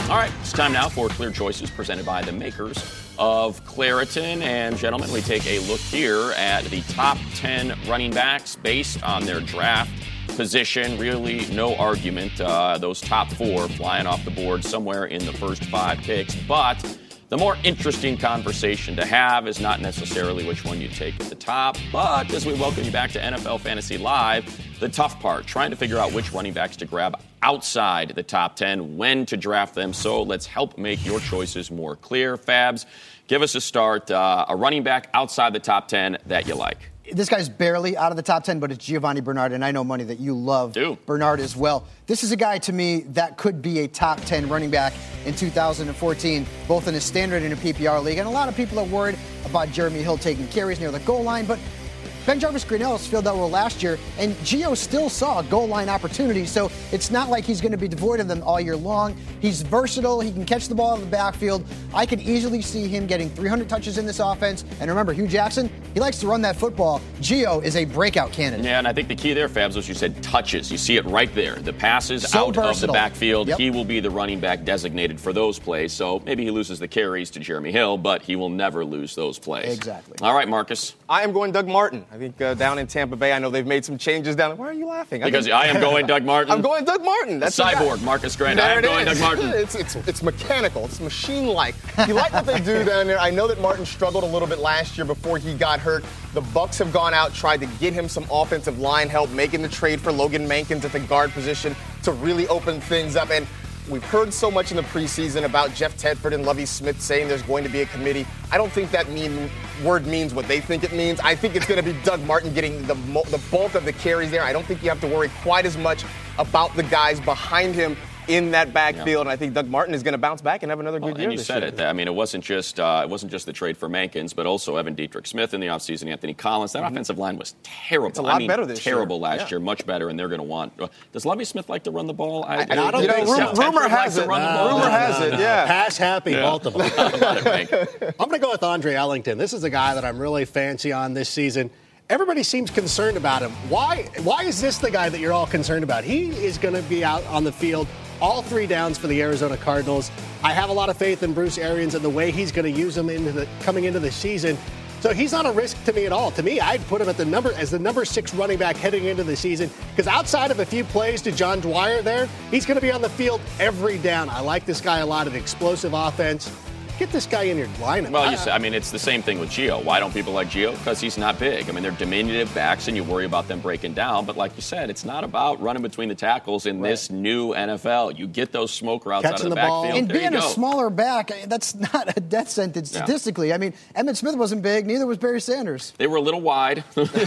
[SPEAKER 1] All right, it's time now for Clear Choices presented by the makers of Claritin. And gentlemen, we take a look here at the top 10 running backs based on their draft position. Really no argument. Those top 4 flying off the board somewhere in the first 5 picks. But the more interesting conversation to have is not necessarily which one you take at the top, but as we welcome you back to NFL Fantasy Live, the tough part, trying to figure out which running backs to grab outside the top 10, when to draft them. So let's help make your choices more clear. Fabs, give us a start. A running back outside the top 10 that you like.
[SPEAKER 2] This guy's barely out of the top 10, but it's Giovanni Bernard, and I know, Money, that you love Bernard as well. This is a guy, to me, that could be a top 10 running back in 2014, both in a standard and a PPR league. And a lot of people are worried about Jeremy Hill taking carries near the goal line, but Ben Jarvis Greenells filled that role last year, and Gio still saw goal line opportunities, so it's not like he's going to be devoid of them all year long. He's versatile. He can catch the ball in the backfield. I could easily see him getting 300 touches in this offense. And remember, Hugh Jackson, he likes to run that football. Gio is a breakout candidate.
[SPEAKER 1] Yeah, and I think the key there, Fabs, was you said touches. You see it right there. The passes so out versatile. Of the backfield. Yep. He will be the running back designated for those plays. So maybe he loses the carries to Jeremy Hill, but he will never lose those plays.
[SPEAKER 2] Exactly.
[SPEAKER 1] All right, Marcus.
[SPEAKER 3] I am going Doug Martin. I think down in Tampa Bay, I know they've made some changes down there. Why are you laughing?
[SPEAKER 1] Because I am going Doug Martin.
[SPEAKER 3] I'm going Doug Martin. That's
[SPEAKER 1] Cyborg, Marcus Grant. I am going Doug Martin.
[SPEAKER 3] It's mechanical. It's machine-like. You like what they do down there. I know that Martin struggled a little bit last year before he got hurt. The Bucs have gone out, tried to get him some offensive line help, making the trade for Logan Mankins at the guard position to really open things up. And we've heard so much in the preseason about Jeff Tedford and Lovie Smith saying there's going to be a committee. I don't think that word means what they think it means. I think it's going to be Doug Martin getting the bulk of the carries there. I don't think you have to worry quite as much about the guys behind him in that backfield, and I think Doug Martin is going to bounce back and have another good year.
[SPEAKER 1] And you said it. I mean, it wasn't just the trade for Mankins, but also Evan Dietrich Smith in the offseason, Anthony Collins. That offensive line was terrible.
[SPEAKER 3] It's a lot better this year.
[SPEAKER 1] Terrible last year, much better, and they're going to want. Does Lovie Smith like to run the ball?
[SPEAKER 3] I don't think so. Rumor has it. Rumor has it. Yeah.
[SPEAKER 4] Pass happy, Baltimore. I'm going to go with Andre Ellington. This is a guy that I'm really fancy on this season. Everybody seems concerned about him. Why is this the guy that you're all concerned about? He is going to be out on the field all 3 downs for the Arizona Cardinals. I have a lot of faith in Bruce Arians and the way he's going to use him coming into the season. So he's not a risk to me at all. To me, I'd put him at the number 6 running back heading into the season, because outside of a few plays to John Dwyer there, he's going to be on the field every down. I like this guy a lot. An explosive offense. Get this guy in your lineup.
[SPEAKER 1] Well, it's the same thing with Gio. Why don't people like Gio? Because he's not big. I mean, they're diminutive backs, and you worry about them breaking down. But like you said, it's not about running between the tackles in this new NFL. You get those smoke routes
[SPEAKER 4] catching
[SPEAKER 1] out of the
[SPEAKER 4] ball.
[SPEAKER 1] backfield.
[SPEAKER 2] And being a smaller back, that's not a death sentence statistically. I mean, Emmitt Smith wasn't big, neither was Barry Sanders.
[SPEAKER 1] They were a little wide. There in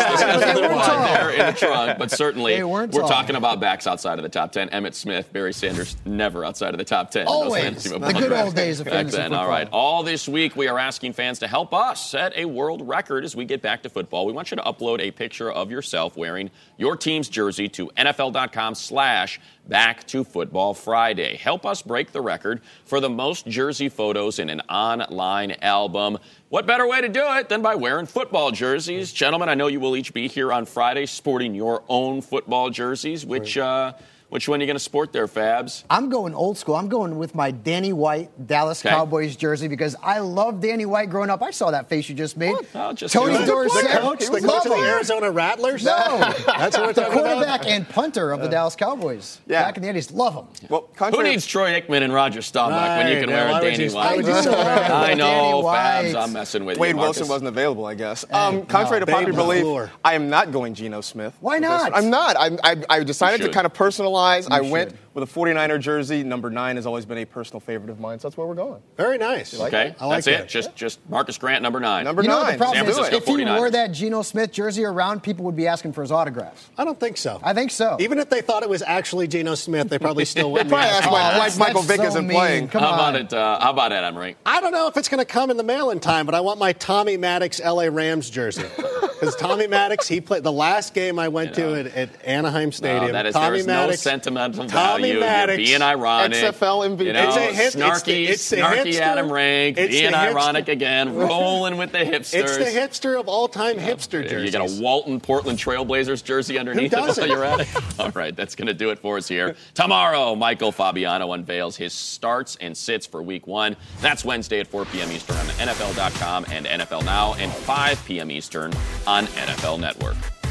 [SPEAKER 1] the trunk, but certainly we're talking about backs outside of the top 10. Emmitt Smith, Barry Sanders, never outside of the top 10.
[SPEAKER 2] Always. The good old days of fantasy football.
[SPEAKER 1] All right. All this week, we are asking fans to help us set a world record as we get back to football. We want you to upload a picture of yourself wearing your team's jersey to NFL.com/BackToFootballFriday. Help us break the record for the most jersey photos in an online album. What better way to do it than by wearing football jerseys? Gentlemen, I know you will each be here on Friday sporting your own football jerseys. Which one are you going to sport there, Fabs?
[SPEAKER 2] I'm going old school. I'm going with my Danny White Dallas Cowboys jersey because I loved Danny White growing up. I saw that face you just made. Tony Dorsett.
[SPEAKER 4] The coach of the Arizona Rattlers?
[SPEAKER 2] No.
[SPEAKER 4] That's what we're talking
[SPEAKER 2] quarterback
[SPEAKER 4] about.
[SPEAKER 2] And punter of the Dallas Cowboys. Back in the 80s. Love him.
[SPEAKER 3] Well,
[SPEAKER 1] who needs Troy Aikman and Roger Staubach when you can wear a Danny White?
[SPEAKER 2] I
[SPEAKER 1] know, Fabs. I'm messing with you.
[SPEAKER 3] Wade Wilson wasn't available, I guess. Contrary to popular belief, I am not going Geno Smith.
[SPEAKER 2] Why not?
[SPEAKER 3] I'm not. I decided to kind of personalize. I went with a 49er jersey. Number 9 has always been a personal favorite of mine, so that's where we're going.
[SPEAKER 4] Very nice.
[SPEAKER 1] Okay, that's it. Just Marcus Grant, number 9.
[SPEAKER 3] Number 9.
[SPEAKER 2] The problem is, if he wore that Geno Smith jersey around, people would be asking for his autographs.
[SPEAKER 4] I don't think so.
[SPEAKER 2] I think so.
[SPEAKER 4] Even if they thought it was actually Geno Smith, they probably still wouldn't.
[SPEAKER 3] They probably ask why Michael Vick isn't playing.
[SPEAKER 2] How
[SPEAKER 1] about it, Adam Rank?
[SPEAKER 4] I don't know if it's going to come in the mail in time, but I want my Tommy Maddox L.A. Rams jersey. Because Tommy Maddox, he played the last game I went to at Anaheim Stadium.
[SPEAKER 1] No,
[SPEAKER 4] Tommy
[SPEAKER 1] there's
[SPEAKER 4] Maddox,
[SPEAKER 1] no sentimental
[SPEAKER 4] Tommy
[SPEAKER 1] value.
[SPEAKER 4] Maddox,
[SPEAKER 1] You're being ironic.
[SPEAKER 3] XFL MVP.
[SPEAKER 1] You know,
[SPEAKER 4] it's the
[SPEAKER 1] snarky
[SPEAKER 4] hipster.
[SPEAKER 1] Adam Rank,
[SPEAKER 4] It's
[SPEAKER 1] being
[SPEAKER 4] the
[SPEAKER 1] ironic
[SPEAKER 4] hipster.
[SPEAKER 1] again, rolling with the hipsters.
[SPEAKER 4] It's the hipster of all-time hipster jerseys.
[SPEAKER 1] You got a Walton Portland Trailblazers jersey underneath it while you're at it? All right, that's going to do it for us here. Tomorrow, Michael Fabiano unveils his starts and sits for Week 1. That's Wednesday at 4 p.m. Eastern on NFL.com and NFL Now, and 5 p.m. Eastern on NFL Network.